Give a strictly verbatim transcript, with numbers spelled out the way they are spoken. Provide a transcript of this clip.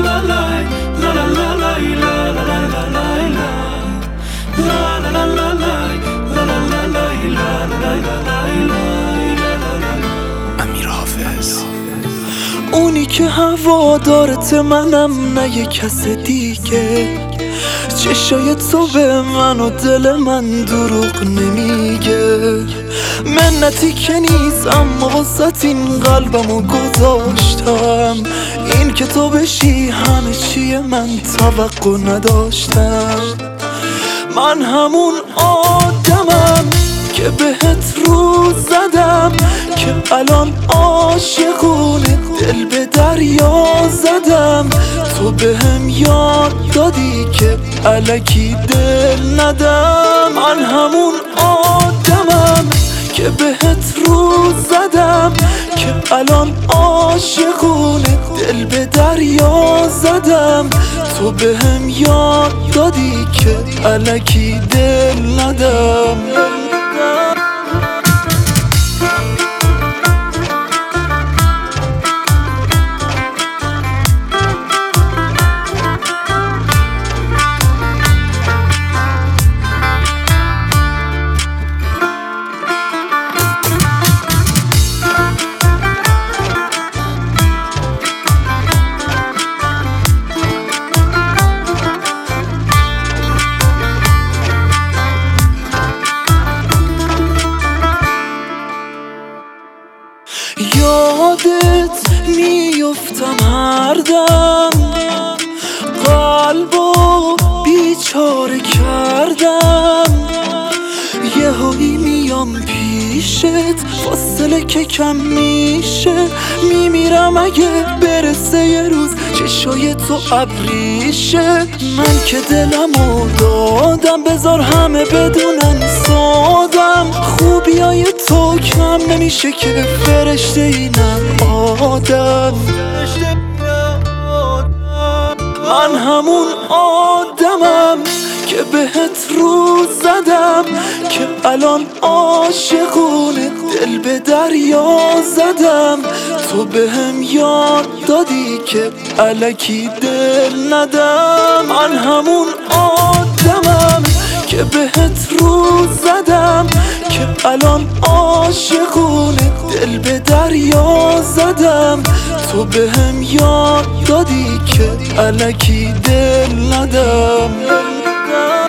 امیر حافظ. اونی که هوادارت منم نه یه کس دیگه، چشای تو به من و دل من دروغ نمیگه. منتی که نیست اما واسه این قلبمو گذاشتم، این که تو بشی همه چیه من توقع نداشتم. من همون آدمم که بهت رو زدم، که الان عاشقونه دل به دریا زدم. تو بهم یاد دادی که الکی دل ندم. من همون آدمم که بهت رو زدم، که الان عاشقونه دل به دریا زدم. تو بهم یاد دادی که الکی دل ندم. یادت میفتم هر دم، قلبو بیچاره کردم. یه هایی میام پیشت، فاصله که کم میشه. میمیرم اگه برسه یه روز چشای تو ابریشه. من که دلمو دادم بذار همه بدونن سادم. خوبیای تو کم نمیشه که فرشته اینم آدم. من همون آدمم که بهت رو زدم، که الان عاشقونه دل به دریا زدم. تو بهم یاد دادی که الکی دل ندم. من همون آدمم که بهت رو زدم، که الان عاشقونه دل به دریا زدم. تو بهم یاد دادی که الکی دل ندم.